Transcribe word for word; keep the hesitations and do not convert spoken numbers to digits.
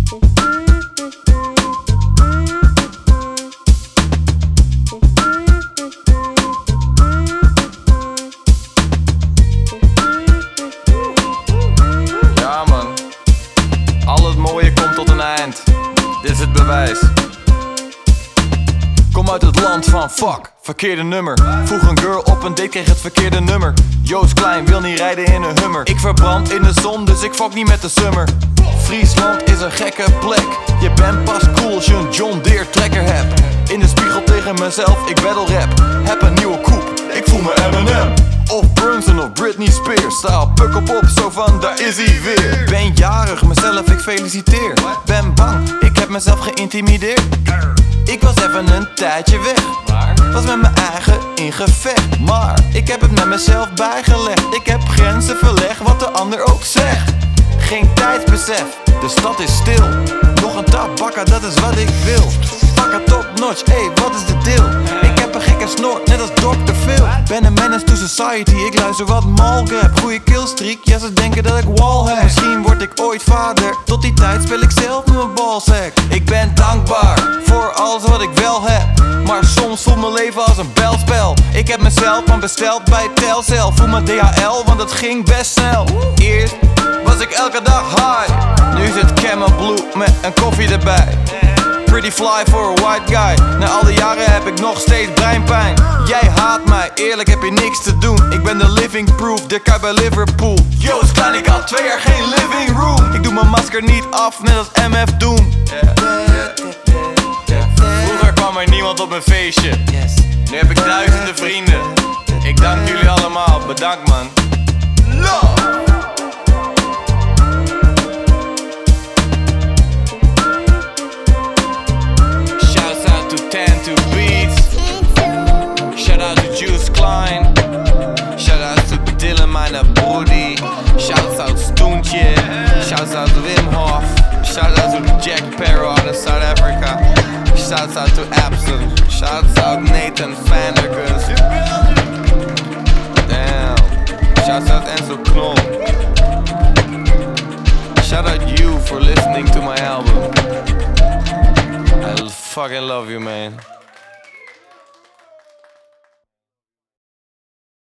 Ja man, al het mooie komt tot een eind. Dit is het bewijs. Kom uit het land van fuck, verkeerde nummer. Vroeg een girl op een date, kreeg het verkeerde nummer. Joost Klein wil niet rijden in een Hummer. Ik verbrand in de zon, dus ik fuck niet met de summer. Friesland is een gekke plek. Je bent pas cool als je een John Deere trekker hebt. In de spiegel tegen mezelf, ik battle rap. Heb een nieuwe coupe, ik voel me Eminem. Of Brunson of Britney Spears. Sta op puk op op, zo van daar is hij weer. Ben jarig, mezelf ik feliciteer. Ben bang, ik heb mezelf geïntimideerd. Ik was even een tijdje weg. Was met mijn eigen in gevecht. Maar ik heb het met mezelf bijgelegd. Ik heb grenzen verlegd, wat de ander ook zegt. Geen tijdsbesef, de stad is stil. Nog een tabakka, dat is wat ik wil. Pakka top notch, ey, wat is de deal? Ik heb een gekke snor, net als dokter Phil. Ben een menace to society, ik luister wat malrap. Goeie killstreak, ja ze denken dat ik wall heb. Misschien word ik ooit vader, tot die tijd speel ik zelf met mijn balsack. Ik ben dankbaar voor alles wat ik wel heb. Maar soms voelt mijn leven als een belspel. Ik heb mezelf maar besteld bij Telcel. Voel mijn D H L, want het ging best snel. Eerst was ik elke dag high. Nu is het Camel Blue met een koffie erbij. Pretty fly for a white guy. Na al die jaren heb ik nog steeds breinpijn. Jij haat mij, eerlijk heb je niks te doen. Ik ben de living proof, de kuip bij Liverpool. Joost Klein, ik had twee jaar geen living room. Ik doe mijn masker niet af, net als M F Doom. Yeah. Yeah. Vroeger kwam er niemand op mijn feestje. Nu heb ik duizenden vrienden. Ik dank jullie allemaal, bedankt man. Love! Shout out to Juice Klein. Shout out to Dylan, meine Brudi. Shouts out Stoontje. Shouts out to Wim Hof. Shout out to Jack Sparrow out of South Africa. Shouts out to Abson. Shouts out Nathan Vanderkus. Damn. Shouts out Enzo Knol. Shout out you for listening to my album. I fucking love you, man.